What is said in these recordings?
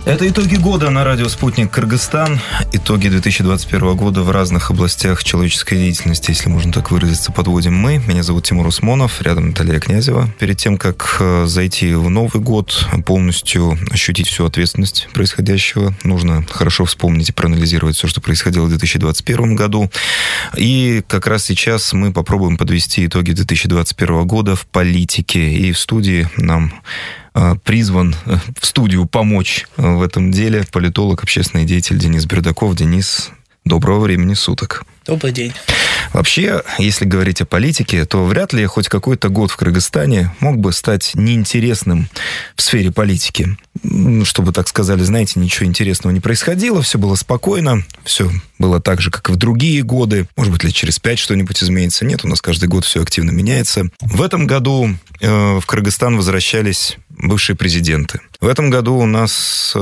Это итоги года на радио «Спутник Кыргызстан». Итоги 2021 года в разных областях человеческой деятельности, если можно так выразиться, подводим мы. Меня зовут Тимур Усмонов, рядом Наталья Князева. Перед тем, как зайти в Новый год, полностью ощутить всю ответственность происходящего, нужно хорошо вспомнить и проанализировать все, что происходило в 2021 году. И как раз сейчас мы попробуем подвести итоги 2021 года в политике. И в студии нам призван в студию помочь в этом деле политолог, общественный деятель Денис Бердаков. Денис, доброго времени суток. Добрый день. Вообще, если говорить о политике, то вряд ли хоть какой-то год в Кыргызстане мог бы стать неинтересным в сфере политики. Чтобы так сказали, знаете, ничего интересного не происходило, все было спокойно, все было так же, как и в другие годы. Может быть, лет через 5 что-нибудь изменится. Нет, у нас каждый год все активно меняется. В этом году в Кыргызстан возвращались бывшие президенты. В этом году у нас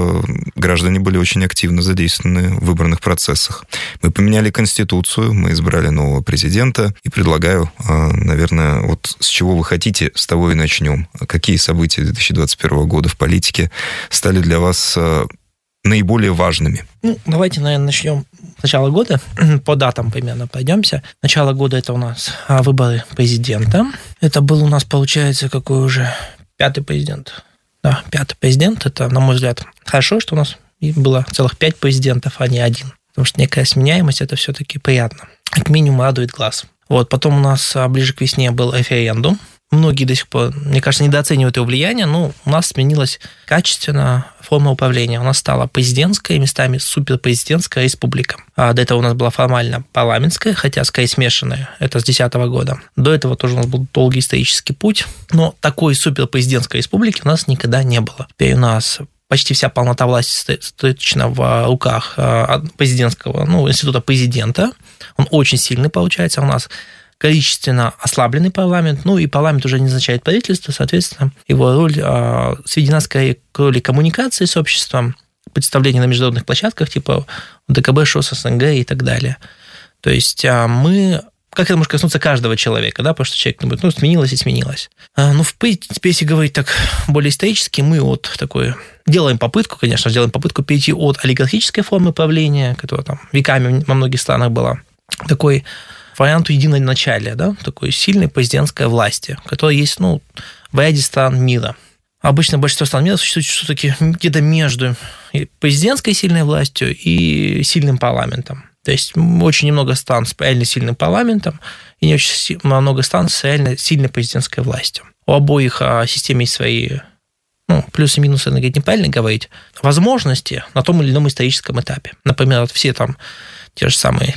граждане были очень активно задействованы в выборных процессах. Мы поменяли Конституцию, мы избрали нового президента. И предлагаю, наверное, вот с чего вы хотите, с того и начнем. Какие события 2021 года в политике стали для вас наиболее важными? Давайте, наверное, начнем с начала года. По датам примерно пройдемся. Начало года – это у нас выборы президента. Это был у нас, получается, какой уже... Пятый президент. Да, пятый президент. Это, на мой взгляд, хорошо, что у нас было целых 5 президентов, а не один. Потому что некая сменяемость – это все-таки приятно. Как минимум радует глаз. Вот, потом у нас ближе к весне был референдум. Многие до сих пор, мне кажется, недооценивают его влияние, но у нас сменилась качественно форма управления. У нас стала президентская, местами суперпрезидентская республика. А до этого у нас была формально парламентская, хотя скорее смешанная, это с 2010 года. До этого тоже у нас был долгий исторический путь, но такой суперпрезидентской республики у нас никогда не было. Теперь у нас почти вся полнота власти точно в руках президентского, института президента. Он очень сильный получается у нас. Количественно ослабленный парламент, и парламент уже не означает правительство, соответственно, его роль сведена скорее к роли коммуникации с обществом, представления на международных площадках, типа ДКБ, ШОС, СНГ и так далее. То есть мы... Как это может коснуться каждого человека, да, потому что человек будет, сменилось и сменилось. В принципе, если говорить так более исторически, мы делаем попытку перейти от олигархической формы правления, которая там веками во многих странах была, такой варианту единоначалия, да, такой сильной президентской власти, которая есть, в ряде стран мира. Обычно большинство стран мира существует все-таки где-то между президентской сильной властью и сильным парламентом. То есть очень немного стран с реально сильным парламентом и не очень много стран с реально сильной президентской властью. У обоих систем есть свои плюсы и минусы, неправильно говорить, возможности на том или ином историческом этапе. Например, все там те же самые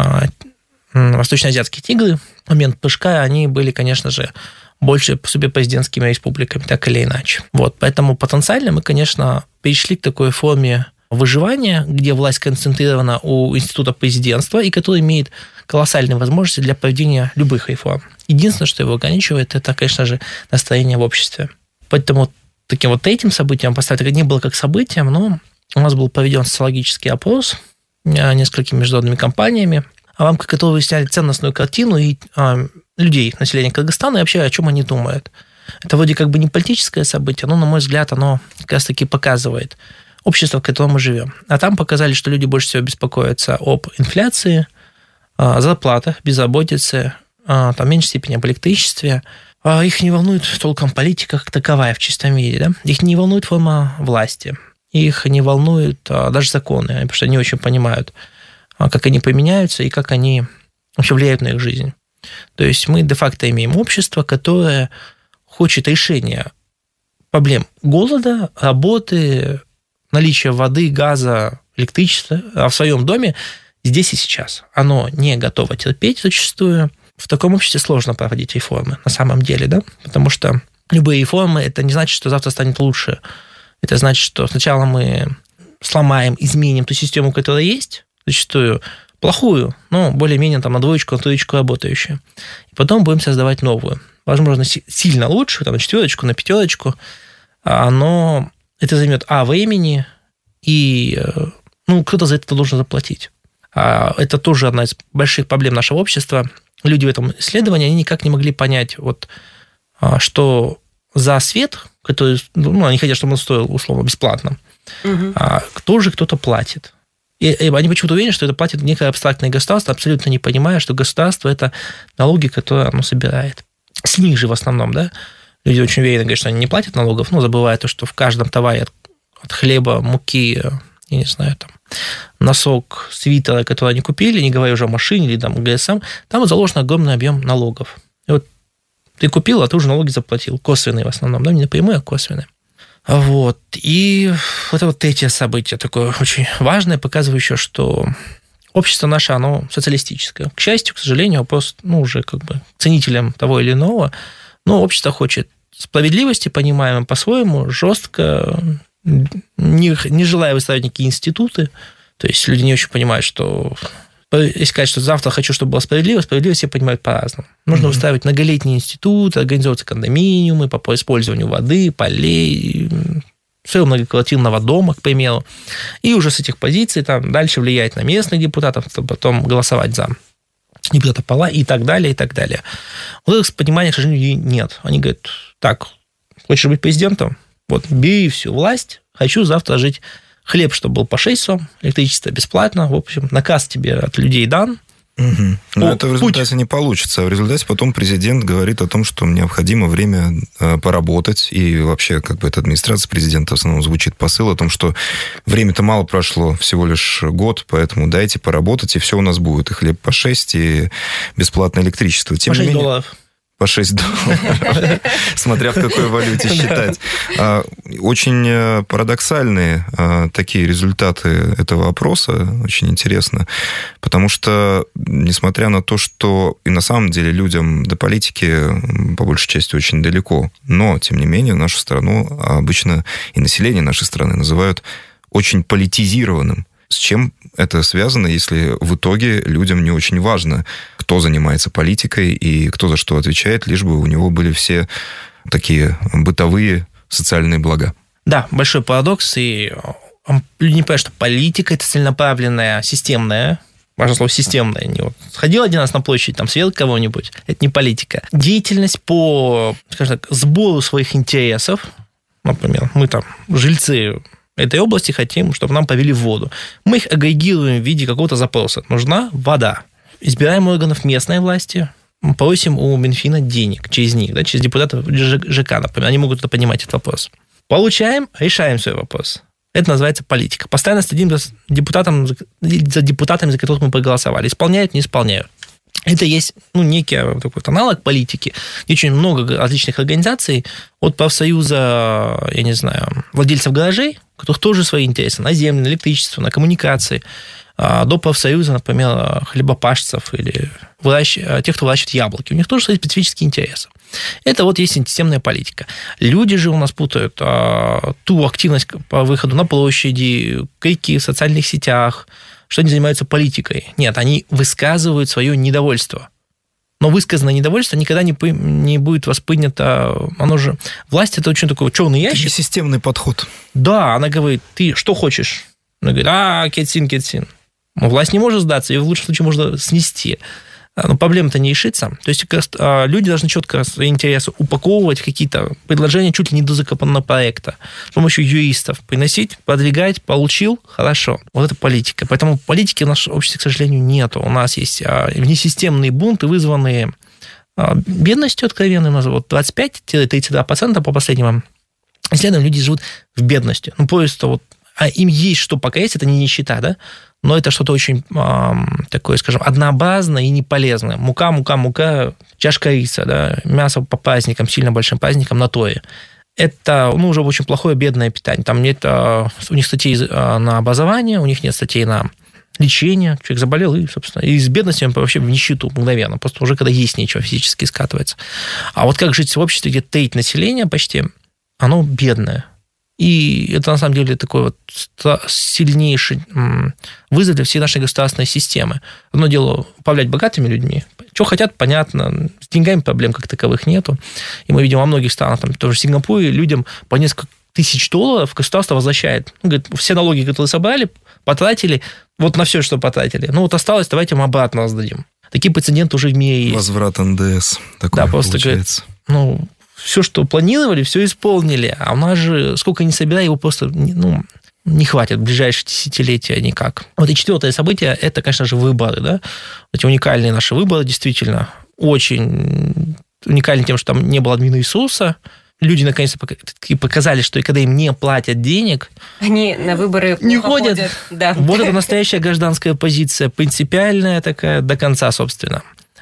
восточноазиатские тигры, в момент прыжка, они были, конечно же, больше суперпрезидентскими республиками, так или иначе. Вот, поэтому потенциально мы, конечно, перешли к такой форме выживания, где власть концентрирована у института президентства и который имеет колоссальные возможности для проведения любых реформ. Единственное, что его ограничивает, это, конечно же, настроение в обществе. Поэтому таким вот третьим событием поставить это не было как событием, но у нас был проведен социологический опрос несколькими международными компаниями, в рамках которого сняли ценностную картину и людей, населения Кыргызстана, и вообще о чем они думают. Это вроде как бы не политическое событие, но, на мой взгляд, оно как раз-таки показывает общество, в котором мы живем. А там показали, что люди больше всего беспокоятся об инфляции, зарплатах, безработице, там, в меньшей степени об электричестве. Их не волнует толком политика как таковая в чистом виде. Да? Их не волнует форма власти. Их не волнуют даже законы, потому что они очень понимают, как они поменяются и как они вообще влияют на их жизнь. То есть мы де-факто имеем общество, которое хочет решения проблем голода, работы, наличия воды, газа, электричества в своем доме здесь и сейчас. Оно не готово терпеть зачастую. В таком обществе сложно проводить реформы на самом деле, да? Потому что любые реформы – это не значит, что завтра станет лучше. Это значит, что сначала мы сломаем, изменим ту систему, которая есть, зачастую плохую, но более-менее там на 2, на 3 работающую. И потом будем создавать новую. Возможно, сильно лучше, там, на 4, на 5, но это займет времени, и кто-то за это должен заплатить. Это тоже одна из больших проблем нашего общества. Люди в этом исследовании, они никак не могли понять, что за свет, которые, ну, они хотят, чтобы он стоил, условно, бесплатно. Тоже кто-то платит. И они почему-то уверены, что это платит некое абстрактное государство, абсолютно не понимая, что государство – это налоги, которые оно собирает. С них же в основном, да? Люди очень уверены, говорят, что они не платят налогов, но забывая то, что в каждом товаре от хлеба, муки, я не знаю, там, носок, свитера, который они купили, не говоря уже о машине или там ГСМ, там заложен огромный объем налогов. И вот ты купил, а ты уже налоги заплатил. Косвенные в основном, да, не напрямую, а косвенные. Вот. И это вот третье событие, такое очень важное, показывающее, что общество наше, оно социалистическое. К счастью, к сожалению, вопрос, ну, уже как бы ценителям того или иного, но общество хочет справедливости, понимаем по-своему, жестко, не желая выставить никакие институты. То есть люди не очень понимают, что... Если сказать, что завтра хочу, чтобы было справедливо, справедливость все понимают по-разному. Нужно выставить многолетний институт, организовывать кондоминиумы по использованию воды, полей, своего многоквартирного дома, к примеру. И уже с этих позиций там дальше влиять на местных депутатов, потом голосовать за депутата пола и так далее, и так далее. Вот этого понимания, к сожалению, нет. Они говорят, так, хочешь быть президентом? Вот, бери всю власть, хочу завтра жить... Хлеб, чтобы был по 6 сом, электричество бесплатно. В общем, наказ тебе от людей дан. Но это в результате не получится. В результате потом президент говорит о том, что необходимо время поработать. И вообще, как бы, это администрация президента в основном звучит посыл о том, что время-то мало прошло, всего лишь год, поэтому дайте поработать, и все у нас будет. И хлеб по 6, и бесплатное электричество. Тем по 6 долларов. По 6 долларов, смотря в какой валюте считать. Очень парадоксальные такие результаты этого опроса, очень интересно, потому что, несмотря на то, что и на самом деле людям до политики, по большей части, очень далеко, но, тем не менее, нашу страну обычно и население нашей страны называют очень политизированным. С чем это связано, если в итоге людям не очень важно, кто занимается политикой и кто за что отвечает, лишь бы у него были все такие бытовые социальные блага? Да, большой парадокс. И люди не понимают, что политика – это целенаправленная, системная, важное слово «системная». Не вот сходил один раз на площадь, там съел кого-нибудь. Это не политика. Деятельность по, скажем так, сбору своих интересов. Например, мы там жильцы этой области хотим, чтобы нам повели воду. Мы их агрегируем в виде какого-то запроса. Нужна вода. Избираем органов местной власти, просим у Минфина денег через них, да, через депутатов ЖК, например. Они могут это понимать, этот вопрос. Получаем, решаем свой вопрос. Это называется политика. Постоянно следим за депутатами, за которых мы проголосовали. Исполняют, не исполняют. Это есть, ну, некий такой аналог политики. Очень много различных организаций, от профсоюза, я не знаю, владельцев гаражей, у которых тоже свои интересы на землю, на электричество, на коммуникации, до профсоюза, например, хлебопашцев или тех, кто выращивает яблоки. У них тоже свои специфические интересы. Это вот есть системная политика. Люди же у нас путают ту активность по выходу на площади, крики в социальных сетях, что они занимаются политикой. Нет, они высказывают свое недовольство. Но высказанное недовольство никогда не будет воспринято. Оно же... Власть – это очень такой черный ящик. Это системный подход. Да, она говорит, ты что хочешь? Она говорит, кетсин. Но власть не может сдаться, ее в лучшем случае можно снести. Но проблема-то не решится. То есть люди должны четко свои интересы упаковывать в какие-то предложения чуть ли не до законопроекта. С помощью юристов приносить, продвигать, получил, хорошо. Вот это политика. Поэтому политики в нашем обществе, к сожалению, нету. У нас есть внесистемные бунты, вызванные бедностью откровенной. У нас вот 25-32% по последним исследованиям люди живут в бедности. Ну, просто вот им есть что пока есть, это не нищета, да? Но это что-то очень такое, скажем, однообразное и неполезное. Мука, чашка риса, да? Мясо по праздникам, сильно большим праздникам на тое. Это, уже очень плохое бедное питание. Там нет у них статей на образование, у них нет статей на лечение. Человек заболел, и, собственно, из бедности он вообще в нищету мгновенно. Просто уже когда есть нечего, физически скатывается. А вот как жить в обществе, где треть населения почти, оно бедное. И это, на самом деле, такой вот сильнейший вызов для всей нашей государственной системы. Одно дело управлять богатыми людьми. Что хотят, понятно. С деньгами проблем как таковых нету. И мы видим во многих странах, там, тоже в Сингапуре, людям по несколько тысяч $1000 государство возвращает. Говорит, все налоги, которые собрали, потратили, вот на все, что потратили. Ну, вот осталось, давайте мы обратно раздадим. Такие прецеденты уже в мире есть. Возврат НДС. Такое, да, просто получается. Говорит, все, что планировали, все исполнили. А у нас же, сколько ни собирай, его просто не хватит в ближайшие десятилетия никак. Вот и четвертое событие – это, конечно же, выборы. Да? Эти уникальные наши выборы, действительно, очень уникальны тем, что там не было админресурса. Люди, наконец-то, показали, что и когда им не платят денег... Они на выборы не ходят. Да. Вот это настоящая гражданская позиция, принципиальная такая до конца, собственно.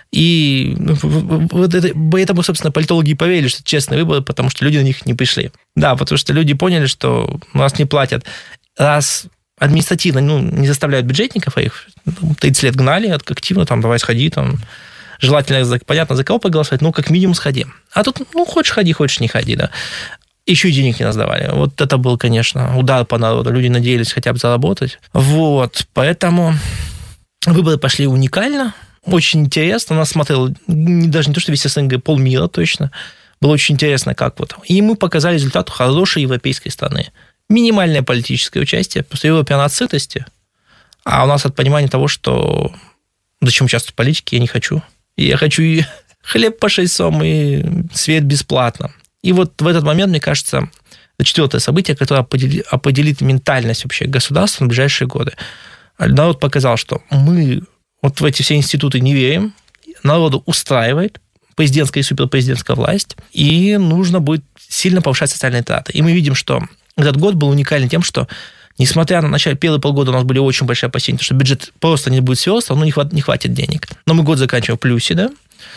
И вот поэтому, собственно, политологи и поверили, что это честные выборы, потому что люди на них не пришли. Да, потому что люди поняли, что нас не платят. Раз административно не заставляют бюджетников, а их 30 лет гнали активно, давай сходи, желательно, понятно, за кого проголосовать, как минимум сходи. А тут, хочешь ходи, хочешь не ходи, да. Еще и денег не раздавали. Вот это был, конечно, удар по народу. Люди надеялись хотя бы заработать. Вот, поэтому выборы пошли уникально. Очень интересно. Нас смотрел даже не то, что весь СНГ, полмира точно. Было очень интересно, как вот. И мы показали результат хорошей европейской страны. Минимальное политическое участие, просто Европа от сытости. А у нас от понимания того, что зачем участвовать в политике, я не хочу. Я хочу и хлеб по 6 сом, и свет бесплатно. И вот в этот момент, мне кажется, это четвертое событие, которое определит ментальность вообще государства на ближайшие годы. Народ показал, что мы вот в эти все институты не верим, народу устраивает президентская и суперпрезидентская власть, и нужно будет сильно повышать социальные траты. И мы видим, что этот год был уникален тем, что, несмотря на начало первые полгода, у нас были очень большие опасения, что бюджет просто не будет сверстан, не хватит денег. Но мы год заканчиваем в плюсе, да?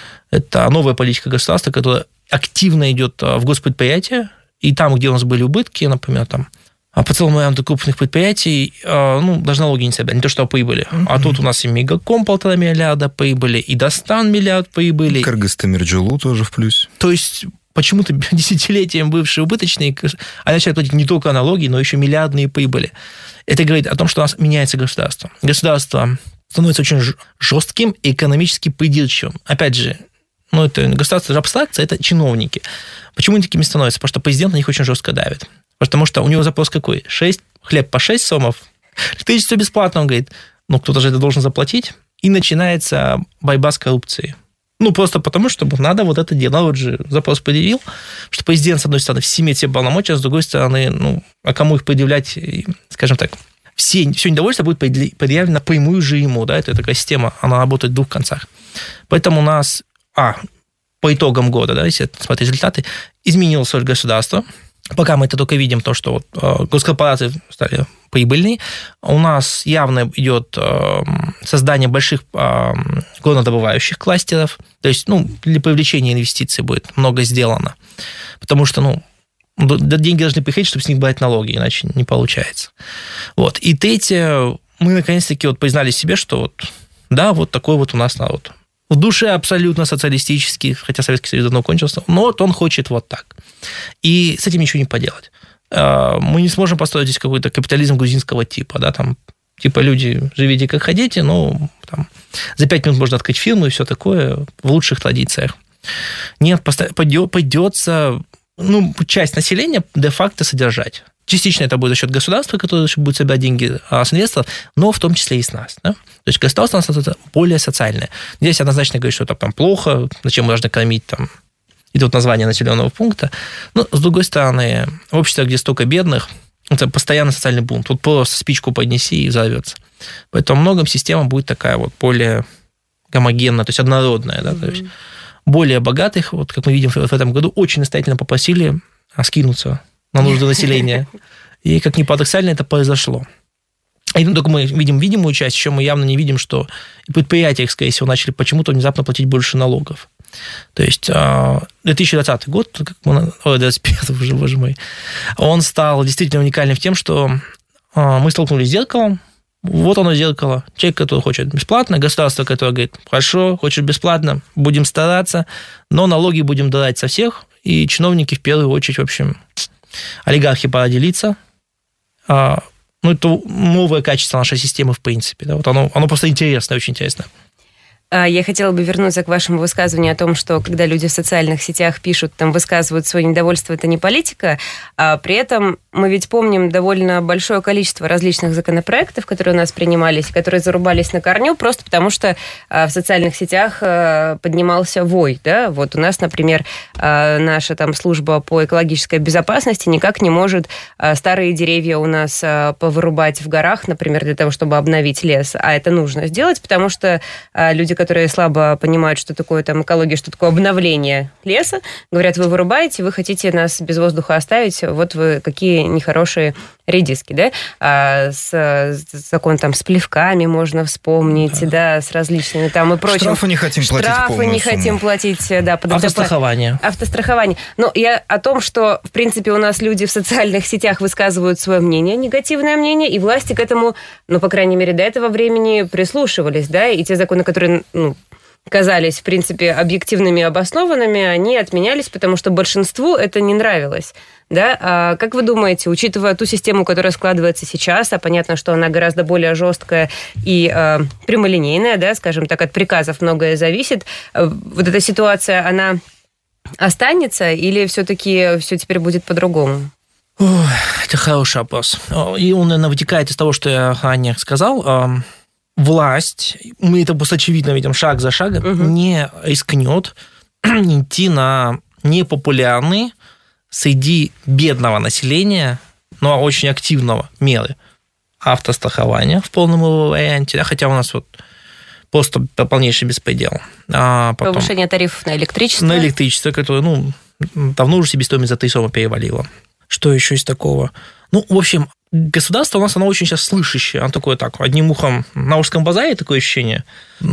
Это новая политика государства, которая активно идет в госпредприятия, и там, где у нас были убытки, например, по целому ряду крупных предприятий, даже налоги не собирали, не то что прибыли. А тут у нас и Мегаком 1,5 миллиарда прибыли, и Достан миллиард прибыли. Кыргыз-Тамирджулу тоже в плюсе. То есть почему-то десятилетием бывшие убыточные, они начали платить не только налоги, но еще миллиардные прибыли. Это говорит о том, что у нас меняется государство. Государство становится очень жестким и экономически придирчивым. Опять же, это государство же абстракция, это чиновники. Почему они такими становятся? Потому что президент на них очень жестко давит. Потому что у него запрос какой? Хлеб по 6 сомов. Ты все бесплатно, он говорит, кто-то же это должен заплатить. И начинается борьба с коррупцией. Просто потому, что надо вот это делать. Народ же запрос предъявил, что президент, с одной стороны, имеет все полномочия, а с другой стороны, а кому их предъявлять, скажем так, все недовольство будет предъявлено напрямую же ему. Да? Это такая система, она работает в двух концах. Поэтому у нас, по итогам года, да, если смотреть результаты, изменилось государство. Пока мы это только видим, то, что госкорпорации стали прибыльные, у нас явно идет создание больших горнодобывающих кластеров, то есть для привлечения инвестиций будет много сделано, потому что деньги должны приходить, чтобы с них брать налоги, иначе не получается. Вот. И третье, мы наконец-таки признали себе, что такой у нас народ. В душе абсолютно социалистический, хотя Советский Союз давно кончился, но он хочет вот так. И с этим ничего не поделать. Мы не сможем построить здесь какой-то капитализм грузинского типа, да, люди, живите как хотите, за 5 минут можно открыть фирму и все такое в лучших традициях. Нет, придется, часть населения де-факто содержать. Частично это будет за счет государства, которое будет собирать деньги, средства, но в том числе и с нас. Да? То есть государство у нас это более социальное. Здесь однозначно говорит, что это плохо, зачем мы должны кормить это название населенного пункта. Но, с другой стороны, общество, где столько бедных, это постоянно социальный бунт. Тут просто спичку поднеси и взорвется. Поэтому во многом система будет такая более гомогенная, то есть однородная. Да? То есть более богатых, как мы видим в этом году, очень настоятельно попросили скинуться на нужды населения. И, как ни парадоксально, это произошло. И только мы видим видимую часть, еще мы явно не видим, что и предприятия, скорее всего, начали почему-то внезапно платить больше налогов. То есть 2020 год, 2021 уже, боже мой, он стал действительно уникальным в тем, что мы столкнулись с зеркалом. Вот оно зеркало. Человек, который хочет бесплатно, государство, которое говорит, хорошо, хочешь бесплатно, будем стараться, но налоги будем драть со всех, и чиновники в первую очередь, в общем, олигархи пора делиться. Это новое качество нашей системы в принципе. Да? Оно просто интересно, очень интересно. Я хотела бы вернуться к вашему высказыванию о том, что когда люди в социальных сетях пишут, там высказывают свое недовольство, это не политика, а при этом мы ведь помним довольно большое количество различных законопроектов, которые у нас принимались, которые зарубались на корню, просто потому что в социальных сетях поднимался вой. Да? Вот у нас, например, наша там служба по экологической безопасности никак не может старые деревья у нас повырубать в горах, например, для того, чтобы обновить лес. А это нужно сделать, потому что люди, которые слабо понимают, что такое там экология, что такое обновление леса, говорят, вы вырубаете, вы хотите нас без воздуха оставить, вот вы какие нехорошие редиски, да? Закон там с плевками можно вспомнить, да, с различными там и прочим. Штрафы не хотим платить Штрафы не хотим платить, да. Автострахование. Автострахование. Но я о том, что, в принципе, у нас люди в социальных сетях высказывают свое мнение, негативное мнение, и власти к этому, ну, по крайней мере, до этого времени прислушивались, да, и те законы, которые, казались, в принципе, объективными и обоснованными, они отменялись, потому что большинству это не нравилось. Да? А как вы думаете, учитывая ту систему, которая складывается сейчас, а понятно, что она гораздо более жесткая и прямолинейная, да, скажем так, от приказов многое зависит, вот эта ситуация, она останется или все-таки все теперь будет по-другому? Это хороший вопрос. И он, наверное, вытекает из того, что я ранее сказал. Власть, мы это просто очевидно видим, шаг за шагом, не рискнет идти на непопулярные среди бедного населения, но очень активного меры автострахования в полном его варианте, да, хотя у нас вот просто полнейший беспредел. Потом повышение тарифов на электричество. На электричество, которое, давно уже себестоимость за 3 сомы перевалила. Что еще из такого? В общем, государство у нас, оно очень сейчас слышащее. Оно такое так, одним ухом на Ужском базаре такое ощущение.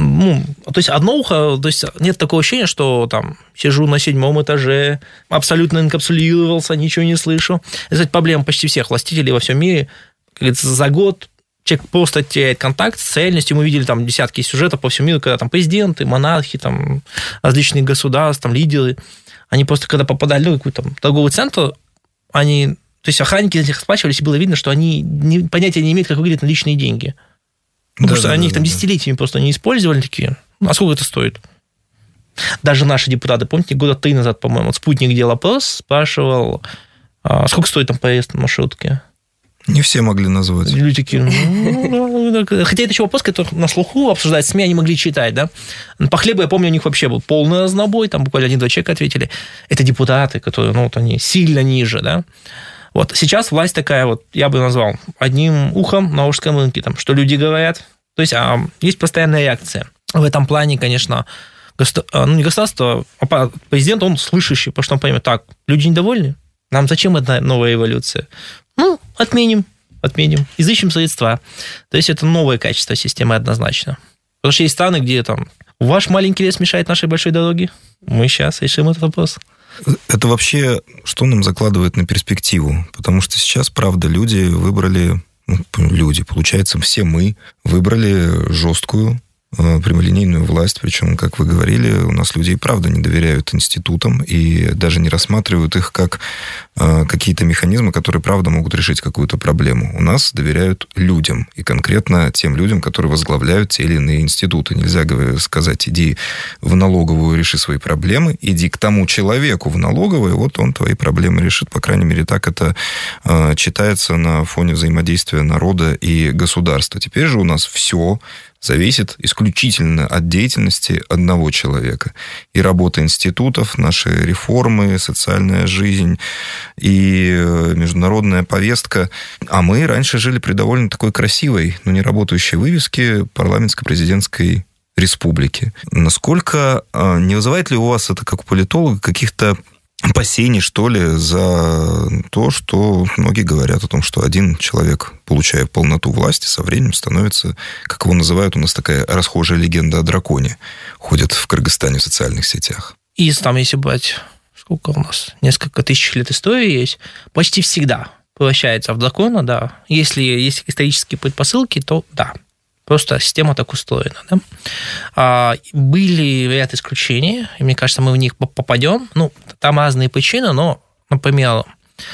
То есть одно ухо, то есть нет такого ощущения, что там сижу на 7 этаже, абсолютно инкапсулировался, ничего не слышу. Это, кстати, проблема почти всех властителей во всем мире. Как говорится, за год человек просто теряет контакт с реальностью. Мы видели там десятки сюжетов по всему миру, когда там президенты, монархи, там различные государства, там лидеры, они просто, когда попадали в какой-то торговый центр, они... То есть охранники за них расплачивались, и было видно, что они понятия не имеют, как выглядят наличные деньги. Потому что они их там десятилетиями просто не использовали такие. А сколько это стоит? Даже наши депутаты, помните, 3 года назад, по-моему, вот «Спутник» делал опрос, спрашивал, сколько стоит там поезд на маршрутке? Не все могли назвать. Люди такие... Хотя это еще вопрос, который на слуху обсуждать СМИ, они могли читать, да? По хлебу, я помню, у них вообще был полный разнобой, там буквально 1-2 человека ответили. Это депутаты, которые, они сильно ниже, да? Вот сейчас власть такая, вот я бы назвал, одним ухом на Ужском рынке, там, что люди говорят. То есть есть постоянная реакция. В этом плане, конечно, не государство, а президент, он слышащий, потому что он понимает, так, люди недовольны, нам зачем эта новая эволюция? Отменим, изыщем средства. То есть это новое качество системы однозначно. Потому что есть страны, где там ваш маленький лес мешает нашей большой дороге. Мы сейчас решим этот вопрос. Это вообще что нам закладывает на перспективу? Потому что сейчас, правда, люди выбрали... получается, все мы выбрали жесткую прямолинейную власть, причем, как вы говорили, у нас люди и правда не доверяют институтам и даже не рассматривают их как какие-то механизмы, которые, правда, могут решить какую-то проблему. У нас доверяют людям, и конкретно тем людям, которые возглавляют те или иные институты. Нельзя сказать, иди в налоговую, реши свои проблемы, иди к тому человеку в налоговую, вот он твои проблемы решит. По крайней мере, так это читается на фоне взаимодействия народа и государства. Теперь же у нас все зависит исключительно от деятельности одного человека. И работа институтов, наши реформы, социальная жизнь и международная повестка. А мы раньше жили при довольно такой красивой, но не работающей вывеске парламентско-президентской республики. Насколько не вызывает ли у вас это, как у политолога, каких-то опасений, что ли, за то, что многие говорят о том, что один человек, получая полноту власти, со временем становится, как его называют, у нас такая расхожая легенда о драконе, ходит в Кыргызстане в социальных сетях. И там, если брать, сколько у нас, несколько тысяч лет истории есть, почти всегда превращается в дракона, да. Если есть исторические предпосылки, то да. Просто система так устроена. Да? Были ряд исключений, и мне кажется, мы в них попадем. Там разные причины, но, например,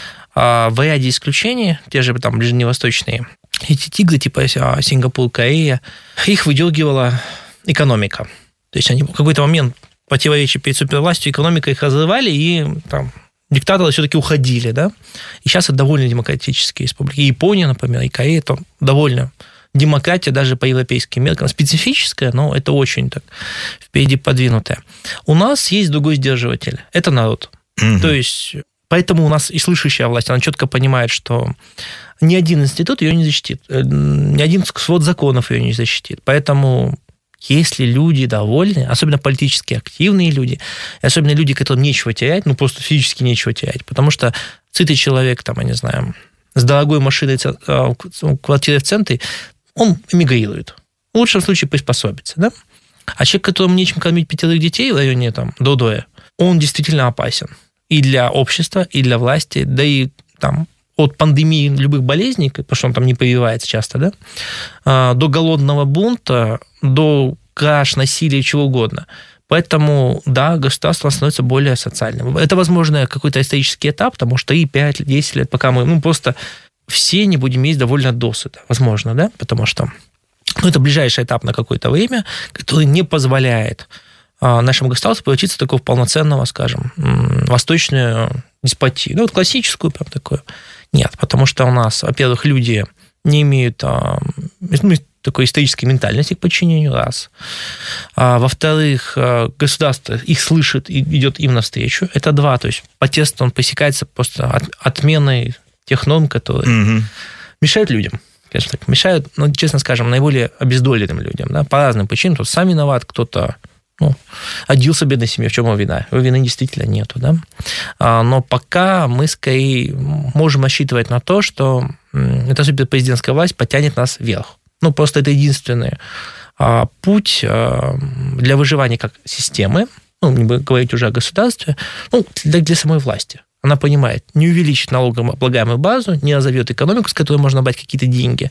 в ряде исключений, те же там ближневосточные, эти тигры, типа Сингапур, Корея, их выдергивала экономика. То есть они в какой-то момент противоречия перед супервластью, экономикой их разрывали, и там диктаторы все-таки уходили, да. И сейчас это довольно демократические республики. И Япония, например, и Корея, это довольно демократия даже по европейским меркам. Специфическая, но это очень так впереди подвинутая. У нас есть другой сдерживатель. Это народ. То есть, поэтому у нас и слышащая власть, она четко понимает, что ни один институт ее не защитит, ни один свод законов ее не защитит. Поэтому если люди довольны, особенно политически активные люди, и особенно люди, которым нечего терять, ну, просто физически нечего терять, потому что сытый человек, там, я не знаю, с дорогой машиной, квартирой в центре, он эмигрирует. В лучшем случае приспособится, да? А человек, которому нечем кормить 5 детей в районе там, Додоя, он действительно опасен и для общества, и для власти, да и там от пандемии любых болезней, потому что он там не прививается часто, да, до голодного бунта, до краж, насилия, чего угодно. Поэтому, да, государство становится более социальным. Это, возможно, какой-то исторический этап, потому что и 5-10 лет, пока мы просто все не будем есть довольно досыта, возможно, да, потому что это ближайший этап на какое-то время, который не позволяет нашему государству превратиться в такого полноценного, скажем, восточную деспотию. Ну, вот классическую прям такую. Нет, потому что у нас, во-первых, люди не имеют такой исторической ментальности к подчинению, раз. Во-вторых, государство их слышит и идет им навстречу. Это 2. То есть протест, он пресекается просто отменой тех норм, которые мешают людям. Конечно, так, мешают, ну, честно скажем, наиболее обездоленным людям. Да, по разным причинам. Кто-то сам виноват, кто-то родился в бедной семье, в чем его вина? Его вины действительно нету. Да? Но пока мы скорее можем рассчитывать на то, что эта суперпрезидентская власть потянет нас вверх. Ну, просто это единственный путь для выживания как системы, ну, не буду говорить уже о государстве, ну, для самой власти. Она понимает, не увеличит налогооблагаемую базу, не разовьет экономику, с которой можно брать какие-то деньги,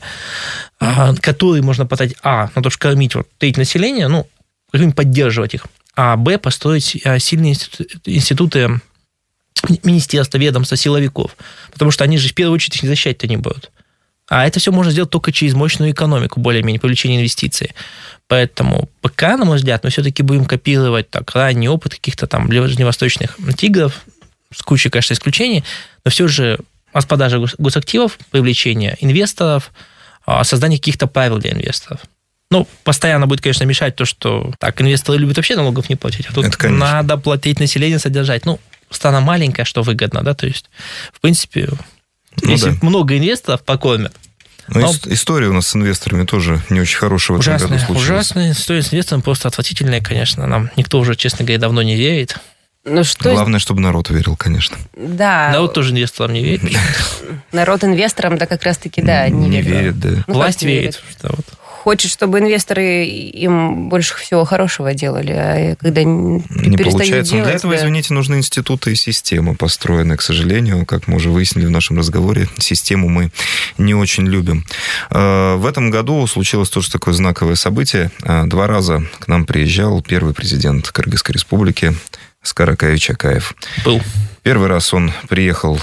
которые можно потратить, на то, чтобы кормить треть населения, ну, поддерживать их, а б, построить сильные институты министерства, ведомства, силовиков, потому что они же в первую очередь их защищать-то не будут. А это все можно сделать только через мощную экономику, более-менее, привлечение инвестиций. Поэтому пока, на мой взгляд, мы все-таки будем копировать так ранний опыт каких-то там ближневосточных тигров, с кучей, конечно, исключений, но все же распродажа госактивов, привлечение инвесторов, создание каких-то правил для инвесторов. Ну, постоянно будет, конечно, мешать то, что так, инвесторы любят вообще налогов не платить, а тут надо платить население, содержать. Ну, страна маленькая, что выгодно, да, то есть, в принципе, если много инвесторов покормят. Но история у нас с инвесторами тоже не очень хорошая в этом году случилась. Ужасная история с инвесторами, просто отвратительная, конечно. Нам никто уже, честно говоря, давно не верит. Ну, что... Главное, чтобы народ верил, конечно. Да. Народ тоже инвесторам не верит. Народ инвесторам, да, как раз-таки, да, не верит. Да. Власть верит. Хочет, чтобы инвесторы им больше всего хорошего делали, а когда не получается. Делать, для этого, извините, нужны институты и системы построенные, к сожалению. Как мы уже выяснили в нашем разговоре, систему мы не очень любим. В этом году случилось тоже такое знаковое событие. 2 раза к нам приезжал первый президент Кыргызской республики Аскар Акаевич Акаев. Был. Первый раз он приехал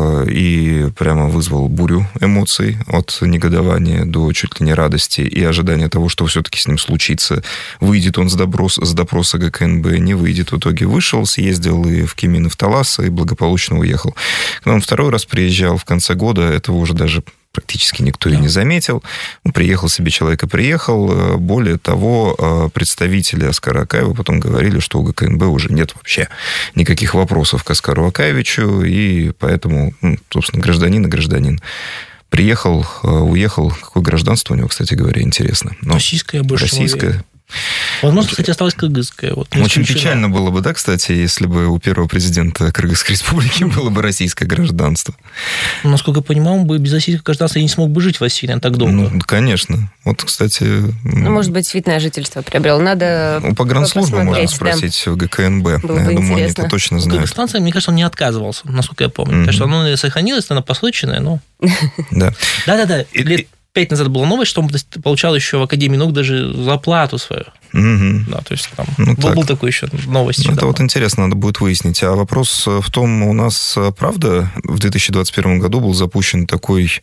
и прямо вызвал бурю эмоций от негодования до чуть ли не радости и ожидания того, что все-таки с ним случится. Выйдет он с допроса ГКНБ, не выйдет. В итоге вышел, съездил и в Кемин, и в Талас, и благополучно уехал. К нам 2-й раз приезжал в конце года, этого уже даже практически никто и не заметил. Приехал себе человек и приехал. Более того, представители Аскара Акаева потом говорили, что у ГКНБ уже нет вообще никаких вопросов к Аскару Акаевичу, и поэтому, собственно, гражданин. Приехал, уехал. Какое гражданство у него, кстати говоря, интересно. Российское, больше. Российское. Возможно, кстати, осталось кыргызское. Очень печально было бы, да, кстати, если бы у первого президента Кыргызской республики было бы российское гражданство. Насколько я понимаю, он бы без российского гражданства не смог бы жить в России так долго. Ну, конечно. Вот, кстати... может быть, вид на жительство приобрел. Надо у погранслужбы можно спросить в ГКНБ. Я думаю, они это точно знают. Кыргызстанция, мне кажется, он не отказывался, насколько я помню. Потому что оно сохранилось, наверное, послученное, но... Да. Да-да-да. Лет 5 назад была новость, что он получал еще в Академии наук даже зарплату свою. Да, то есть там был такой еще новость. Это вот интересно, надо будет выяснить. А вопрос в том, у нас, правда, в 2021 году был запущен такой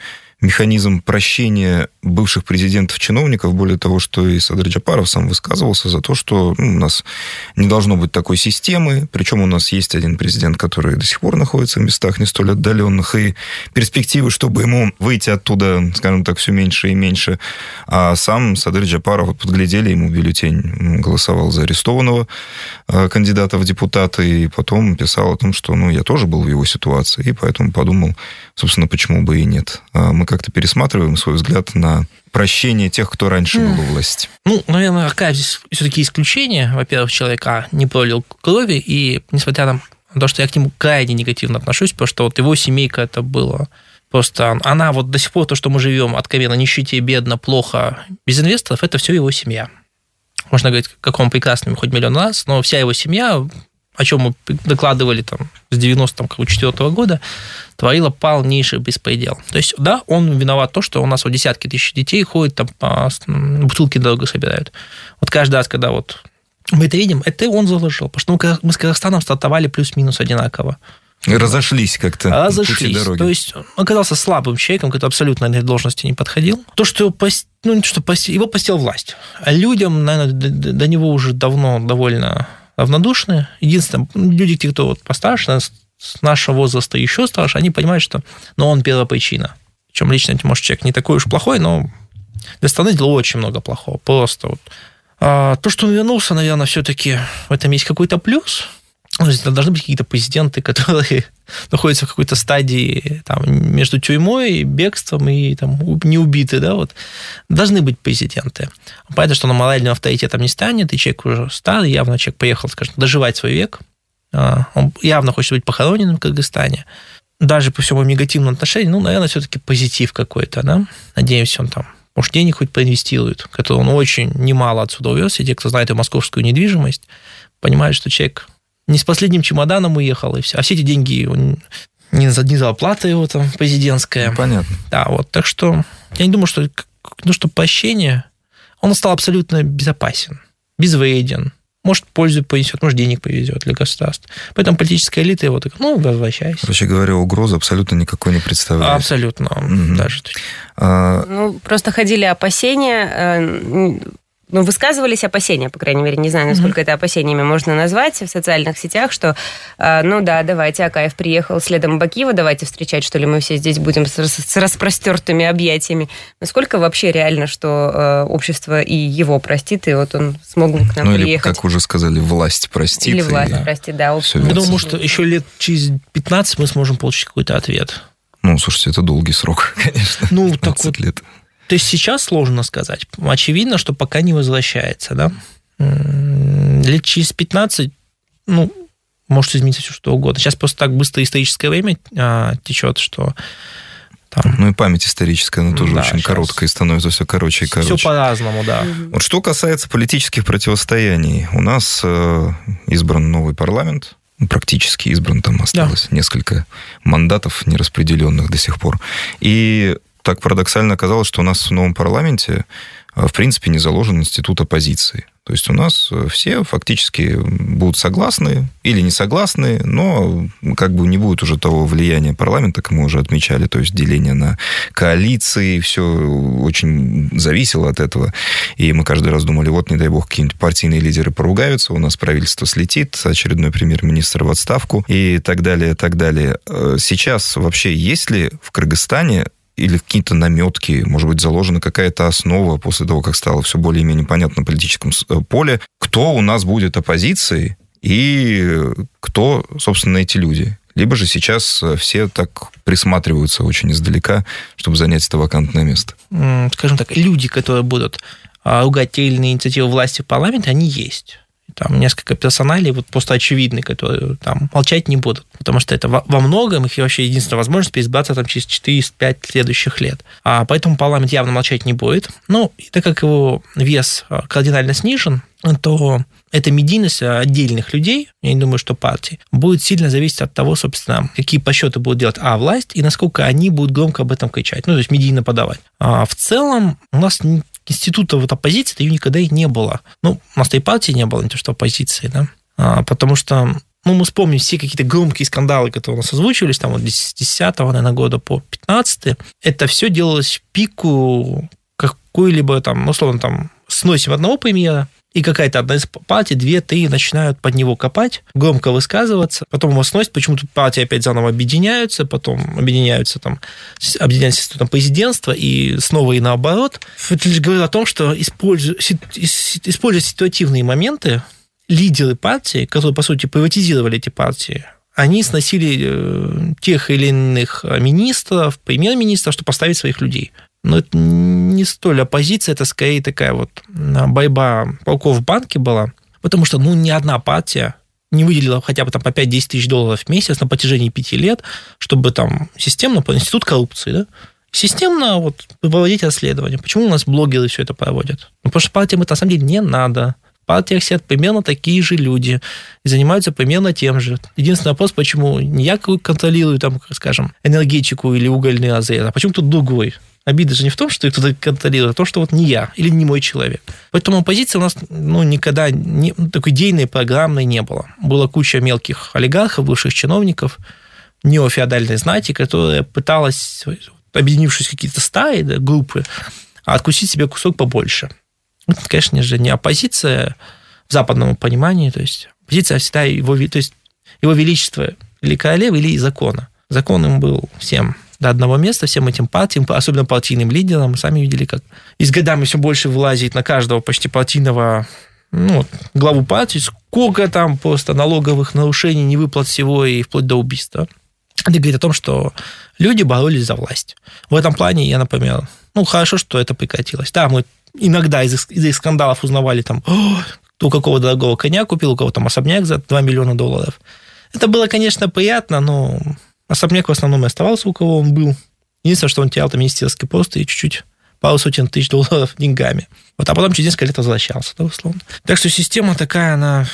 механизм прощения бывших президентов-чиновников, более того, что и Садыр Джапаров сам высказывался за то, что у нас не должно быть такой системы, причем у нас есть один президент, который до сих пор находится в местах не столь отдаленных, и перспективы, чтобы ему выйти оттуда, скажем так, все меньше и меньше. А сам Садыр Джапаров, подглядели ему бюллетень, голосовал за арестованного кандидата в депутаты, и потом писал о том, что я тоже был в его ситуации, и поэтому подумал, собственно, почему бы и нет. Мы как-то пересматриваем свой взгляд на прощение тех, кто раньше был у власти. Наверное, какая здесь все-таки исключение. Во-первых, человек не пролил крови, и несмотря на то, что я к нему крайне негативно отношусь, потому что его семейка это было просто... Она до сих пор, то, что мы живем откровенно нищете, бедно, плохо, без инвесторов, это все его семья. Можно говорить, как он прекрасный, хоть миллион раз, но вся его семья, о чем мы докладывали с 94 года, творила полнейший беспредел. То есть, да, он виноват в том, что у нас десятки тысяч детей ходят, бутылки дорого собирают. каждый раз, когда мы это видим, это он заложил. Потому что мы с Казахстаном стартовали плюс-минус одинаково. Разошлись как-то. Разошлись. То есть он оказался слабым человеком, который абсолютно на этой должности не подходил. То, что его постигла власть. А людям, наверное, до него уже давно довольно равнодушны. Единственное, люди, те, кто постарше, с нашего возраста еще старше, они понимают, что он первопричина. Причем лично, может, человек не такой уж плохой, но для страны сделал очень много плохого. Просто то, что он вернулся, наверное, все-таки в этом есть какой-то плюс. Должны быть какие-то президенты, которые находятся в какой-то стадии между тюрьмой, бегством и не убиты. Да, Должны быть президенты. Понятно, что он моральным авторитетом не станет, и человек уже старый, явно человек поехал, скажем, доживать свой век. Он явно хочет быть похороненным в Кыргызстане. Даже по всему негативному отношению, наверное, все-таки позитив какой-то. Да? Надеемся, он может, денег хоть проинвестирует, который он очень немало отсюда увез. И те, кто знает московскую недвижимость, понимают, что человек не с последним чемоданом уехал, и все. А все эти деньги не за оплата его президентская. Понятно. Да, так что я не думаю, что прощение, он стал абсолютно безопасен, безвреден. Может, пользу понесет, может, денег повезет для государства. Поэтому политическая элита его возвращайся. Короче говоря, угрозы абсолютно никакой не представляет. Абсолютно. Даже. Просто ходили опасения... высказывались опасения, по крайней мере, не знаю, насколько это опасениями можно назвать в социальных сетях, что, давайте, Акаев приехал следом Бакиева, давайте встречать, что ли, мы все здесь будем с распростертыми объятиями. Насколько вообще реально, что общество и его простит, и он смог к нам приехать? Или, как уже сказали, власть простит. Или власть простит, да. Я думаю, что еще лет через 15 мы сможем получить какой-то ответ. Слушайте, это долгий срок, конечно. 15 лет. То есть сейчас сложно сказать. Очевидно, что пока не возвращается. Да? Лет через 15, может измениться все что угодно. Сейчас просто так быстро историческое время течет, что... и память историческая, она тоже очень короткая, и становится все короче и короче. Все по-разному, да. Что касается политических противостояний, у нас избран новый парламент, практически избран, там осталось несколько мандатов нераспределенных до сих пор. И так парадоксально оказалось, что у нас в новом парламенте, в принципе, не заложен институт оппозиции. То есть у нас все фактически будут согласны или не согласны, но не будет уже того влияния парламента, как мы уже отмечали, то есть деление на коалиции, все очень зависело от этого. И мы каждый раз думали, не дай бог, какие-нибудь партийные лидеры поругаются, у нас правительство слетит, очередной премьер-министр в отставку и так далее, так далее. Сейчас вообще есть ли в Кыргызстане или какие-то наметки, может быть, заложена какая-то основа после того, как стало все более-менее понятно на политическом поле, кто у нас будет оппозицией и кто, собственно, эти люди? Либо же сейчас все так присматриваются очень издалека, чтобы занять это вакантное место. Скажем так, люди, которые будут ругать те или иные инициативы власти в парламенте, они есть. Там несколько персоналей просто очевидны, которые молчать не будут. Потому что это во многом их вообще единственная возможность переизбраться через 4-5 следующих лет. Поэтому парламент явно молчать не будет. И так как его вес кардинально снижен, то эта медийность отдельных людей, я не думаю, что партии, будет сильно зависеть от того, собственно, какие подсчеты будут делать власть и насколько они будут громко об этом кричать, то есть медийно подавать. В целом у нас института оппозиции ее никогда и не было. У нас и партии не было, не то что оппозиции, да? Потому что мы вспомним все какие-то громкие скандалы, которые у нас озвучивались, там вот с 10-го, наверное, года по 15-й, это все делалось в пику какой-либо там, условно, там, сносим одного премьера, и какая-то одна из партий, 2-3 начинают под него копать, громко высказываться, потом его сносят, почему-то партии опять заново объединяются, потом объединяются институтом президентства, и снова и наоборот. Это лишь говорит о том, что используя ситуативные моменты, лидеры партии, которые, по сути, приватизировали эти партии, они сносили тех или иных министров, премьер-министров, чтобы поставить своих людей. Но это не столь оппозиция, это скорее такая вот борьба полков в банке была, потому что ни одна партия не выделила хотя бы там по 5-10 тысяч долларов в месяц на протяжении 5 лет, чтобы там системно, по институт коррупции, да, системно вот проводить расследование. Почему у нас блогеры все это проводят? Потому что партиям это на самом деле не надо. В партиях сидят примерно такие же люди и занимаются примерно тем же. Единственный вопрос, почему не я контролирую, там, скажем, энергетику или угольный разрез, а почему кто-то другой. Обида же не в том, что их кто-то контролирует, а то, что вот не я или не мой человек. Поэтому оппозиции у нас никогда такой идейной, программной не было. Была куча мелких олигархов, бывших чиновников, неофеодальной знати, которая пыталась, объединившись в какие-то стаи, да, группы, откусить себе кусок побольше. Это, конечно же, не оппозиция в западном понимании, то есть оппозиция всегда его величество или королевы, или закона. Закон им был всем до одного места, всем этим партиям, особенно партийным лидерам. Мы сами видели, как и с годами все больше вылазит на каждого почти партийного главу партии, сколько там просто налоговых нарушений, невыплат всего и вплоть до убийства. Это говорит о том, что люди боролись за власть. В этом плане я, например, хорошо, что это прекратилось. Да, мы иногда из их скандалов узнавали, там, кто у какого дорогого коня купил, у кого там особняк за $2 миллиона. Это было, конечно, приятно, но особняк в основном и оставался, у кого он был. Единственное, что он терял там министерский пост и чуть-чуть пару сотен тысяч долларов деньгами. А потом через несколько лет возвращался, да, условно. Так что система такая, она...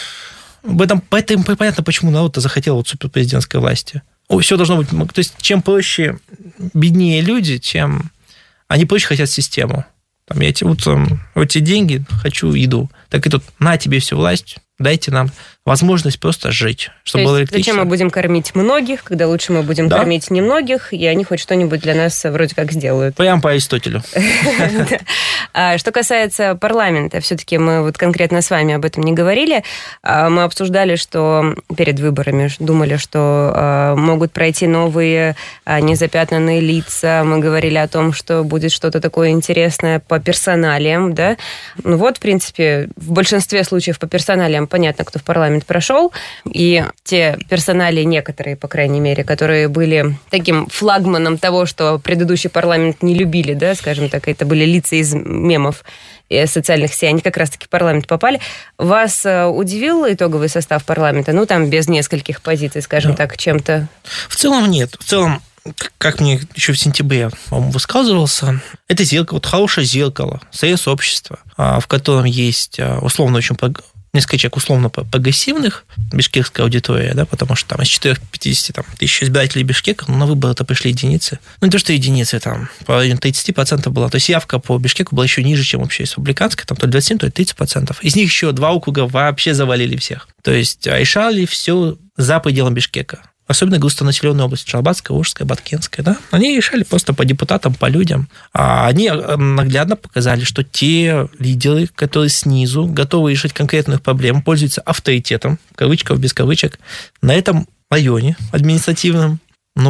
Поэтому понятно, почему народ-то захотел суперпрезидентской власти. Все должно быть... То есть, чем проще, беднее люди, тем они проще хотят систему. Там, я эти деньги, хочу еду. Так и тут, на тебе всю власть, дайте нам возможность просто жить, чтобы было электричество. Зачем мы будем кормить многих, когда лучше мы будем кормить немногих, и они хоть что-нибудь для нас вроде как сделают. Прям по Аристотелю. Что касается парламента, все-таки мы вот конкретно с вами об этом не говорили. Мы обсуждали, что перед выборами думали, что могут пройти новые незапятнанные лица. Мы говорили о том, что будет что-то такое интересное по персоналиям, да. В принципе, в большинстве случаев по персоналиям понятно, кто в парламент прошел, и те персоналии некоторые, по крайней мере, которые были таким флагманом того, что предыдущий парламент не любили, да, скажем так, это были лица из мемов и социальных сетей, они как раз-таки в парламент попали. Вас удивил итоговый состав парламента? Там без нескольких позиций, скажем так, чем-то? В целом нет. В целом, как мне еще в сентябре, по-моему, высказывался, это зеркало, хорошее зеркало, союз общества, в котором есть условно очень несколько человек условно прогрессивных, бишкекская аудитория, да, потому что там из 450 тысяч избирателей Бишкека, на выборы-то пришли единицы. Не то, что единицы, там, половина 30% была. То есть явка по Бишкеку была еще ниже, чем вообще республиканская, там то ли 27%, то ли 30%. Из них еще 2 округа вообще завалили всех. То есть решали все за пределом Бишкека. Особенно густонаселенные области, Шалбатская, Ошская, Баткенская, да, они решали просто по депутатам, по людям. А они наглядно показали, что те лидеры, которые снизу готовы решить конкретную проблему, пользуются авторитетом, в кавычках, без кавычек, на этом районе административном,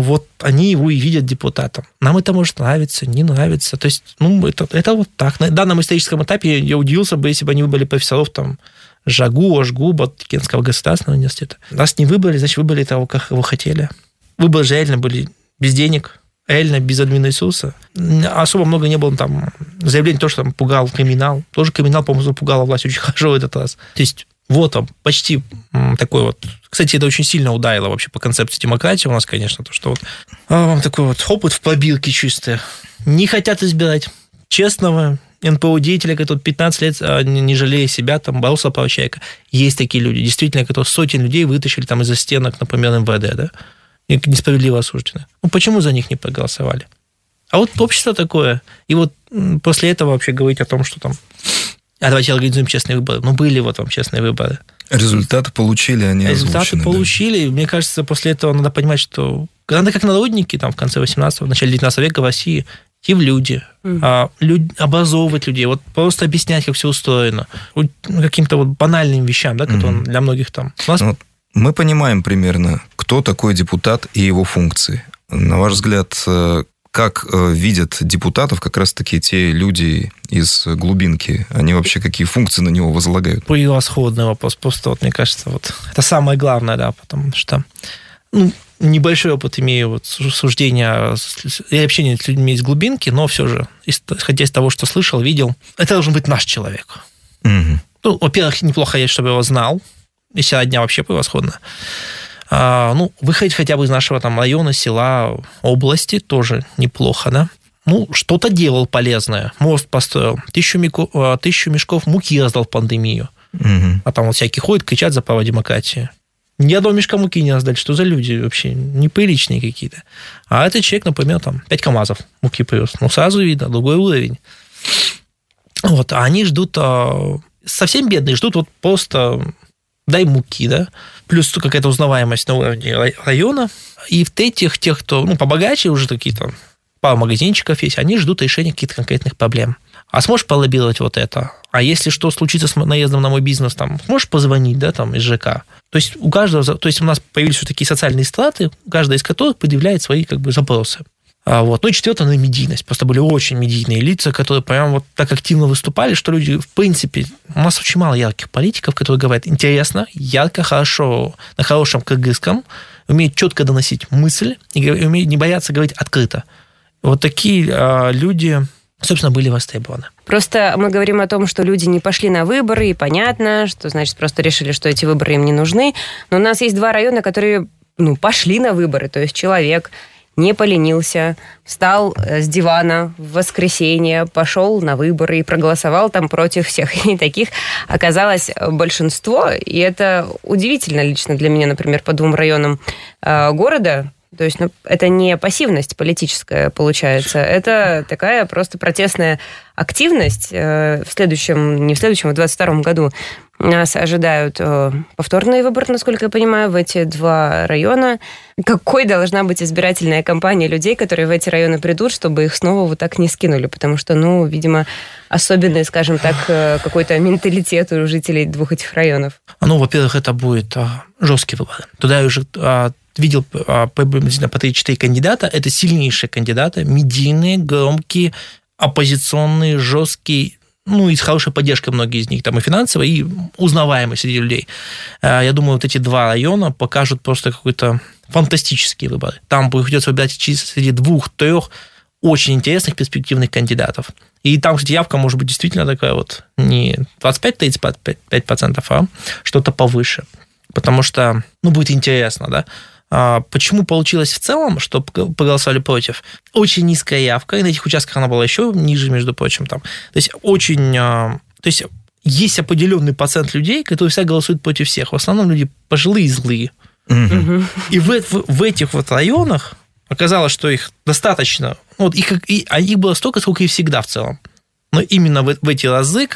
они его и видят депутатом. Нам это может нравиться, не нравиться. То есть, это вот так. На данном историческом этапе я удивился бы, если бы они выбрали профессоров там ЖАГУ, ОЖГУ, Баткенского государственного университета. Нас не выбрали, значит, выбрали того, как его хотели. Выборы же реально были без денег, реально без админресурса. Особо много не было там заявлений, то, что там пугал криминал. Тоже криминал, по-моему, запугала власть очень хорошо в этот раз. То есть, почти такой вот... Кстати, это очень сильно ударило вообще по концепции демократии у нас, конечно, то, что такой вот опыт в пробирке чистый. Не хотят избирать честного НПО-деятеля, который 15 лет, не жалея себя, там, боролся за права человека. Есть такие люди, действительно, которые сотен людей вытащили там из-за стенок, например, МВД, да, и несправедливо осуждены. Почему за них не проголосовали? А вот общество такое. И вот после этого вообще говорить о том, что там... давайте организуем честные выборы. Были вам честные выборы. Результаты получили, они Результаты озвучены, получили. Да. Мне кажется, после этого надо понимать, что надо как народники там, в конце 18-го, в начале 19 века в России идти в люди, образовывать людей, вот просто объяснять, как все устроено. Каким-то вот банальным вещам, да, которые для многих там... Мы понимаем примерно, кто такой депутат и его функции. На ваш взгляд, как видят депутатов как раз-таки те люди из глубинки? Они вообще какие функции на него возлагают? Превосходный вопрос. Просто, вот, мне кажется, вот это самое главное, да, потому что небольшой опыт имею вот суждения и общения с людьми из глубинки, но все же, исходя из того, что слышал, видел, это должен быть наш человек. Угу. Во-первых, неплохо есть, чтобы его знал, если родня вообще превосходно. Выходить хотя бы из нашего там района, села, области тоже неплохо, да. Что-то делал полезное. Мост построил, 1000 мешков муки раздал в пандемию. Угу. А там вот всякие ходят, кричат за право демократии. Ни одного мешка муки не раздали. Что за люди вообще? Неприличные какие-то. А этот человек, например, там 5 КАМАЗов муки привез. Сразу видно, другой уровень. Вот. А они ждут, совсем бедные, ждут вот просто дай муки, да, плюс какая-то узнаваемость на уровне района. И в тех, кто побогаче, уже какие-то пару магазинчиков есть, они ждут решения каких-то конкретных проблем. А сможешь полоббировать вот это? А если что случится с наездом на мой бизнес, там, сможешь позвонить, да, там, из ЖК? То есть у каждого, то есть у нас появились вот такие социальные страты, каждая из которых предъявляет свои запросы. Вот. И четвертое, медийность. Просто были очень медийные лица, которые прям вот так активно выступали, что люди, в принципе, у нас очень мало ярких политиков, которые говорят интересно, ярко, хорошо, на хорошем кыргызском, умеют четко доносить мысль и умеют не бояться говорить открыто. Вот такие люди, собственно, были востребованы. Просто мы говорим о том, что люди не пошли на выборы, и понятно, что, значит, просто решили, что эти выборы им не нужны. Но у нас есть 2 района, которые, пошли на выборы. То есть человек не поленился, встал с дивана в воскресенье, пошел на выборы и проголосовал там против всех. И таких оказалось большинство. И это удивительно лично для меня, например, по 2 районам города. То есть это не пассивность политическая получается, это такая просто протестная активность. В 2022 году нас ожидают повторные выборы, насколько я понимаю, в эти 2 района. Какой должна быть избирательная кампания людей, которые в эти районы придут, чтобы их снова вот так не скинули? Потому что, видимо, особенный, скажем так, какой-то менталитет у жителей 2 этих районов. Во-первых, это будет жесткий выбор. Туда я уже видел приблизительно по 3-4 кандидата. Это сильнейшие кандидаты, медийные, громкие, оппозиционные, жесткие, и с хорошей поддержкой многие из них, там и финансовой, и узнаваемые среди людей. Я думаю, вот эти 2 района покажут просто какой-то фантастический выбор. Там придется выбирать среди 2-3 очень интересных перспективных кандидатов. И там, кстати, явка может быть действительно такая вот не 25-35%, а что-то повыше. Потому что, будет интересно, да. Почему получилось в целом, что проголосовали против? Очень низкая явка, и на этих участках она была еще ниже, между прочим. Там. То есть есть определенный процент людей, которые всегда голосуют против всех. В основном люди пожилые и злые. Угу. И в этих вот районах оказалось, что их достаточно. Их было столько, сколько и всегда в целом. Но именно в эти разы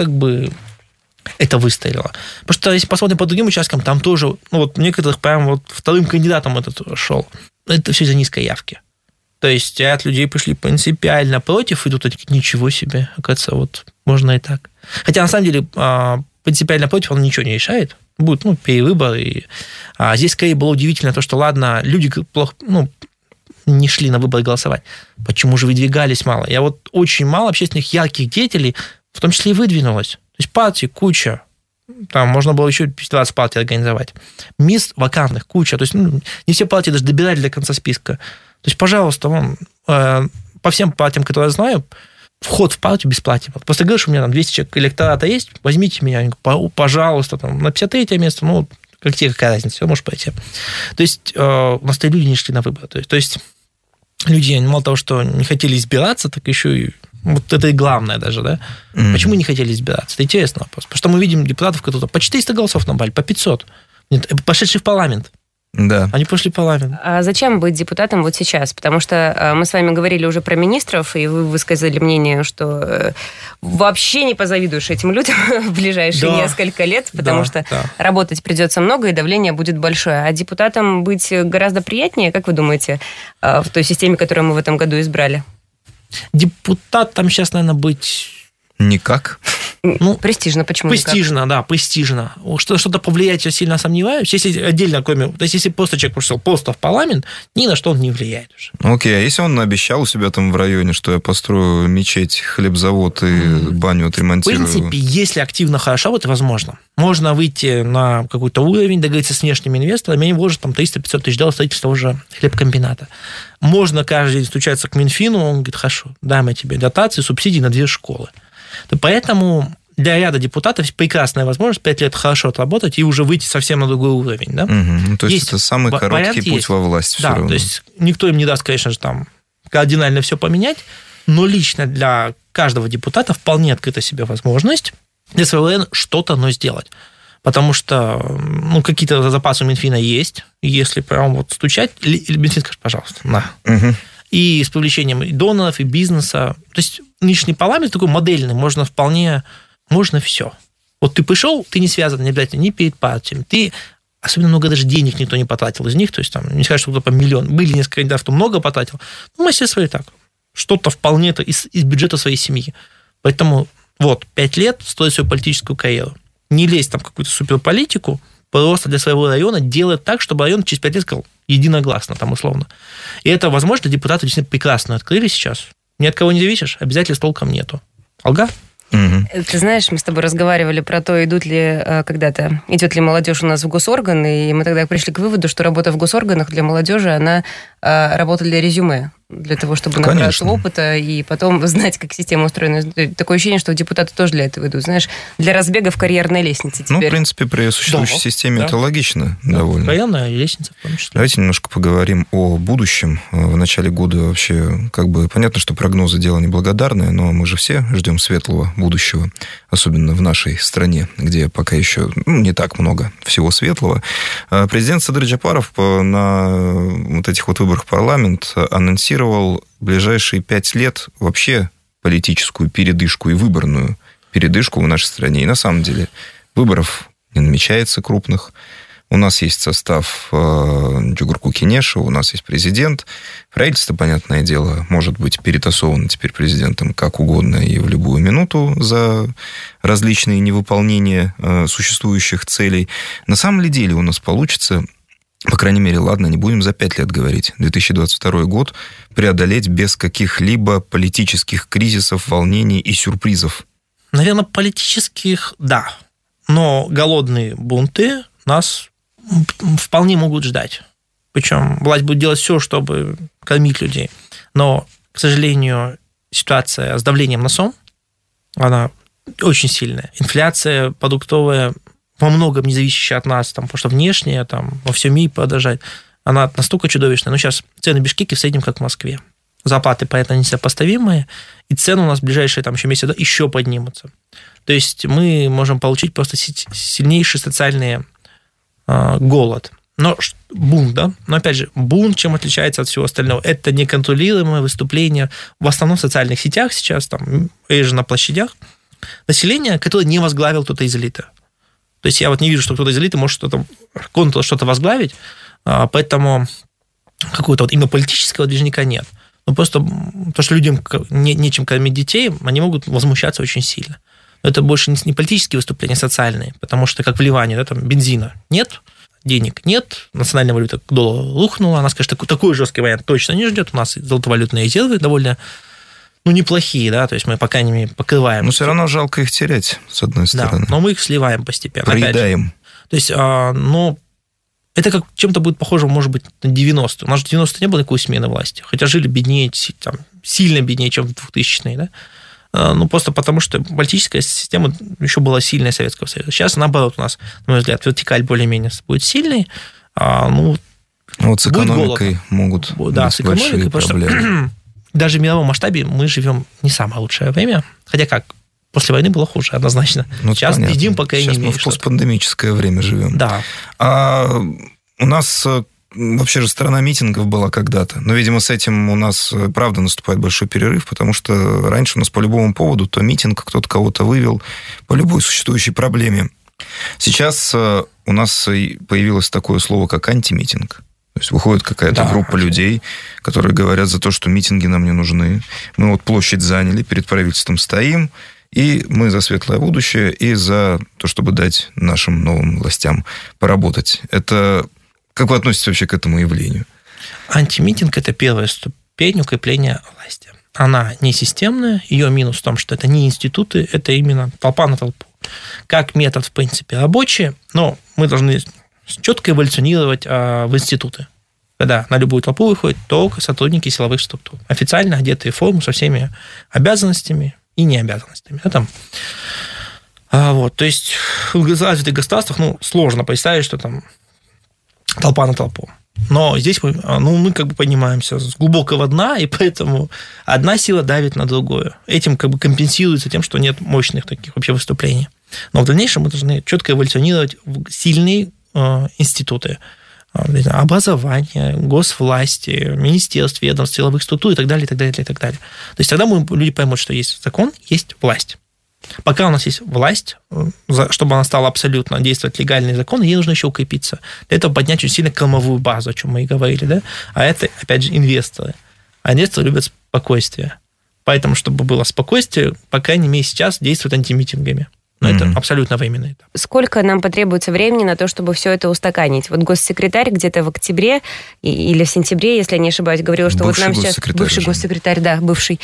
это выстрелило. Потому что, если посмотрим по другим участкам, там тоже, некоторых прям вторым кандидатом этот шел. Это все из-за низкой явки. То есть ряд людей пришли принципиально против, и тут они такие, ничего себе, оказывается, можно и так. Хотя, на самом деле, принципиально против он ничего не решает. Будет, перевыбор. А здесь, скорее, было удивительно то, что, ладно, люди плохо, не шли на выборы голосовать. Почему же выдвигались мало? Я очень мало общественных ярких деятелей, в том числе и выдвинулось. То есть партий куча. Там можно было еще 20 партий организовать. Мест вакантных куча. То есть не все партии даже добирали до конца списка. То есть, пожалуйста, по всем партиям, которые я знаю, вход в партию бесплатен. Просто говоришь, у меня там 200 человек электората есть, возьмите меня, пожалуйста, там, на 53-е место, какая разница, все, можешь пойти. То есть у нас люди не шли на выборы. То есть люди мало того, что не хотели избираться, так еще и это и главное даже, да? Mm-hmm. Почему не хотели избираться? Это интересный вопрос. Потому что мы видим депутатов, которые по 400 голосов набрали, по 500, пошедшие в парламент. Да. Они пошли в парламент. А зачем быть депутатом вот сейчас? Потому что мы с вами говорили уже про министров, и вы высказали мнение, что вообще не позавидуешь этим людям в ближайшие несколько лет, потому что работать придется много, и давление будет большое. А депутатом быть гораздо приятнее, как вы думаете, в той системе, которую мы в этом году избрали? Депутатом сейчас, наверное, быть... Никак. Престижно, почему престижно, никак? Да, престижно. Что-то повлиять, я сильно сомневаюсь. Если отдельно, то есть если просто человек пришел просто в парламент, ни на что он не влияет уже. Окей, а если он обещал у себя там в районе, что я построю мечеть, хлебзавод и баню отремонтирую? В принципе, если активно хорошо, это возможно. Можно выйти на какой-то уровень, договориться с внешними инвесторами, и вложить там 300-500 тысяч долларов в строительство уже хлебкомбината. Можно каждый день стучаться к Минфину, он говорит, хорошо, дай мы тебе дотации, субсидии на 2 школы. Поэтому для ряда депутатов прекрасная возможность 5 лет хорошо отработать и уже выйти совсем на другой уровень. Да? То есть это самый короткий путь во власть все равно. То есть никто им не даст, конечно же, там кардинально все поменять, но лично для каждого депутата вполне открыта себе возможность для своего района что-то сделать. Потому что какие-то запасы у Минфина есть, если прям вот стучать, Минфин скажет, пожалуйста, на. И с привлечением и доноров, и бизнеса. То есть нынешний парламент такой модельный, можно все. Вот ты пришел, ты не связан не обязательно ни перед партиями, ты особенно много даже денег никто не потратил из них, то есть там не скажешь, что кто-то по миллион. Были несколько кандидатов, кто много потратил. Мы все свои так. Что-то вполне это из бюджета своей семьи. Поэтому 5 лет строить свою политическую карьеру. Не лезть там в какую-то суперполитику, просто для своего района делать так, чтобы район через 5 лет сказал единогласно, там условно. И это, возможно, депутаты действительно прекрасно открыли сейчас. Ни от кого не зависишь, обязательств толком нету. Алга? Ты знаешь, мы с тобой разговаривали про то, идет ли молодежь у нас в госорганы, и мы тогда пришли к выводу, что работа в госорганах для молодежи, она работа для резюме, для того, чтобы набраться опыта и потом знать, как система устроена. Такое ощущение, что депутаты тоже для этого идут, знаешь, для разбега в карьерной лестнице теперь. В принципе, при существующей системе это логично довольно. Карьерная лестница в том числе. Давайте немножко поговорим о будущем. В начале года вообще, понятно, что прогнозы дело неблагодарное, но мы же все ждем светлого будущего, особенно в нашей стране, где пока еще не так много всего светлого. Президент Садыр Джапаров на этих выборах в парламент анонсировал ближайшие 5 лет вообще политическую передышку и выборную передышку в нашей стране. И на самом деле выборов не намечается крупных. У нас есть состав Джугурку Кенешева, у нас есть президент. Правительство, понятное дело, может быть перетасовано теперь президентом как угодно и в любую минуту за различные невыполнения существующих целей. На самом ли деле у нас получится, по крайней мере, ладно, не будем за 5 лет говорить, 2022 год преодолеть без каких-либо политических кризисов, волнений и сюрпризов? Наверное, политических, да. Но голодные бунты нас вполне могут ждать. Причем власть будет делать все, чтобы кормить людей. Но, к сожалению, ситуация с давлением на сон, она очень сильная. Инфляция продуктовая, во многом не зависящая от нас, потому что внешняя, во всем мире продолжает, она настолько чудовищная. Но сейчас цены в Бишкеке в среднем как в Москве. Зарплаты, поэтому несопоставимые, и цены у нас в ближайшие еще месяцы еще поднимутся. То есть мы можем получить просто сильнейший социальный голод. Но бунт, да? Но опять же, бунт чем отличается от всего остального? Это неконтролируемое выступление в основном в социальных сетях сейчас, реже на площадях, население, которое не возглавил кто-то из элиты. То есть я не вижу, что кто-то из элиты может что-то возглавить, поэтому какого-то именно политического движника нет. Но просто то, что людям нечем кормить детей, они могут возмущаться очень сильно. Но это больше не политические выступления, а социальные, потому что, как в Ливане, бензина нет, денег нет, национальная валюта к доллару рухнула, нас, конечно, такой жесткий вариант точно не ждет, у нас золотовалютные резервы довольно неплохие, да, то есть мы, по крайней мере, покрываем. Но все равно жалко их терять, с одной стороны. Да, но мы их сливаем постепенно. Проедаем. То есть, это как чем-то будет похоже, может быть, на 90-е. У нас же в 90-е не было никакой смены власти, хотя жили беднее, сильно беднее, чем в 2000-е, да. Просто потому, что политическая система еще была сильная Советского Союза. Сейчас, наоборот, у нас, на мой взгляд, вертикаль более-менее будет сильной. С экономикой могут быть большие проблемы. Даже в мировом масштабе мы живем не самое лучшее время. Хотя как, после войны было хуже, однозначно. Сейчас едим, по крайней мере. Сейчас мы в постпандемическое время живем. Да. у нас вообще же страна митингов была когда-то. Но, видимо, с этим у нас, правда, наступает большой перерыв, потому что раньше у нас по любому поводу то митинг, кто-то кого-то вывел по любой существующей проблеме. Сейчас у нас появилось такое слово, как антимитинг. То есть выходит какая-то группа людей, которые говорят за то, что митинги нам не нужны. Мы вот площадь заняли, перед правительством стоим, и мы за светлое будущее, и за то, чтобы дать нашим новым властям поработать. Это... Как вы относитесь вообще к этому явлению? Антимитинг – это первая ступень укрепления власти. Она не системная, ее минус в том, что это не институты, это именно толпа на толпу. Как метод, в принципе, рабочий, но мы должны четко эволюционировать в институты. Когда на любую толпу выходят только сотрудники силовых структур. Официально одетые в форму со всеми обязанностями и необязанностями. Вот, то есть в развитых государствах сложно представить, что там толпа на толпу. Но здесь мы как бы поднимаемся с глубокого дна, и поэтому одна сила давит на другую. Этим как бы компенсируется тем, что нет мощных таких вообще выступлений. Но в дальнейшем мы должны четко эволюционировать в сильные институты образования, госвласти, министерств, ведомств, силовых структур и так далее, и так далее, и так далее. То есть тогда люди поймут, что есть закон, есть власть. Пока у нас есть власть, чтобы она стала абсолютно действовать легальный закон, ей нужно еще укрепиться. Для этого поднять очень сильно кормовую базу, о чем мы и говорили. Да? А это, опять же, инвесторы. А инвесторы любят спокойствие. Поэтому, чтобы было спокойствие, по крайней мере, сейчас действуют антимитингами. Но это абсолютно временный этап. Сколько нам потребуется времени на то, чтобы все это устаканить? Вот госсекретарь где-то в октябре или в сентябре, если я не ошибаюсь, говорил, что бывший вот нам сейчас... Бывший госсекретарь, да, бывший.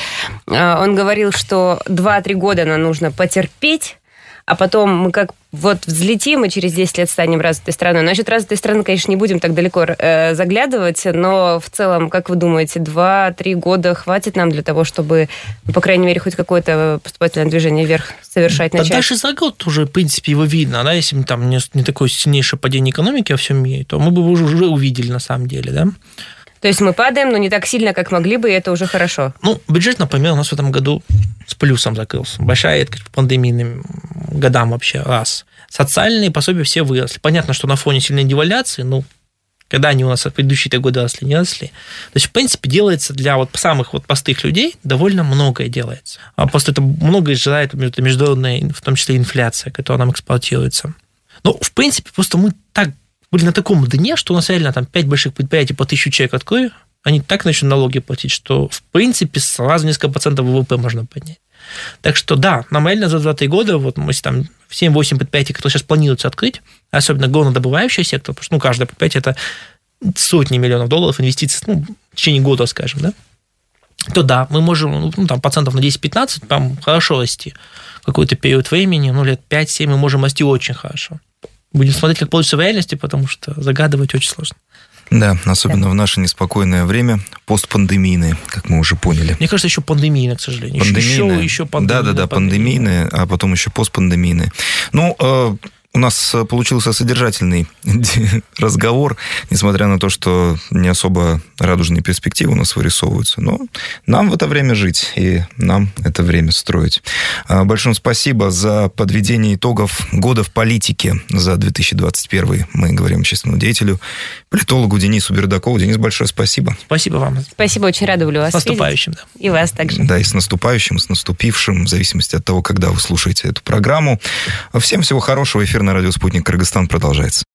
Он говорил, что 2-3 года нам нужно потерпеть, а потом мы как вот взлетим и через 10 лет станем развитой страной. Насчет развитой страны, конечно, не будем так далеко заглядывать, но в целом, как вы думаете, 2-3 года хватит нам для того, чтобы, по крайней мере, хоть какое-то поступательное движение вверх совершать начать? Да даже за год уже, в принципе, его видно. Да? Если там не такое сильнейшее падение экономики во всем мире, то мы бы уже увидели на самом деле, да? То есть мы падаем, но не так сильно, как могли бы, и это уже хорошо. Бюджет, например, у нас в этом году с плюсом закрылся. Большая редкость по пандемийным годам вообще, раз. Социальные пособия все выросли. Понятно, что на фоне сильной девальвации, когда они у нас в предыдущие годы росли, не росли. То есть, в принципе, делается для самых простых людей довольно многое делается. А просто это многое сжирает международная, в том числе инфляция, которая нам эксплуатируется. В принципе, просто мы так были на таком дне, что у нас реально 5 больших предприятий по 1000 человек открою, они так начнут налоги платить, что, в принципе, сразу несколько процентов ВВП можно поднять. Так что, да, нам реально за 2-3 года, если там 7-8 предприятий, которые сейчас планируется открыть, особенно горнодобывающий сектор, потому что каждое предприятие – это сотни миллионов долларов инвестиций в течение года, скажем, да, то да, мы можем процентов на 10-15 там хорошо расти. Какой-то период времени, лет 5-7 мы можем расти очень хорошо. Будем смотреть, как получится в реальности, потому что загадывать очень сложно. Да, особенно в наше неспокойное время, постпандемийное, как мы уже поняли. Мне кажется, еще пандемийное, к сожалению. Еще пандемийное. Да, пандемийное, а потом еще постпандемийное. У нас получился содержательный разговор, несмотря на то, что не особо радужные перспективы у нас вырисовываются. Но нам в это время жить, и нам это время строить. Большое спасибо за подведение итогов года в политике за 2021. Мы говорим общественному деятелю, политологу Денису Бердакову. Денис, большое спасибо. Спасибо вам. Спасибо, очень рада были вас видеть. С наступающим. Да. И вас также. Да, и с наступающим, с наступившим, в зависимости от того, когда вы слушаете эту программу. Всем всего хорошего. Эфир на радио «Спутник Кыргызстан» продолжается.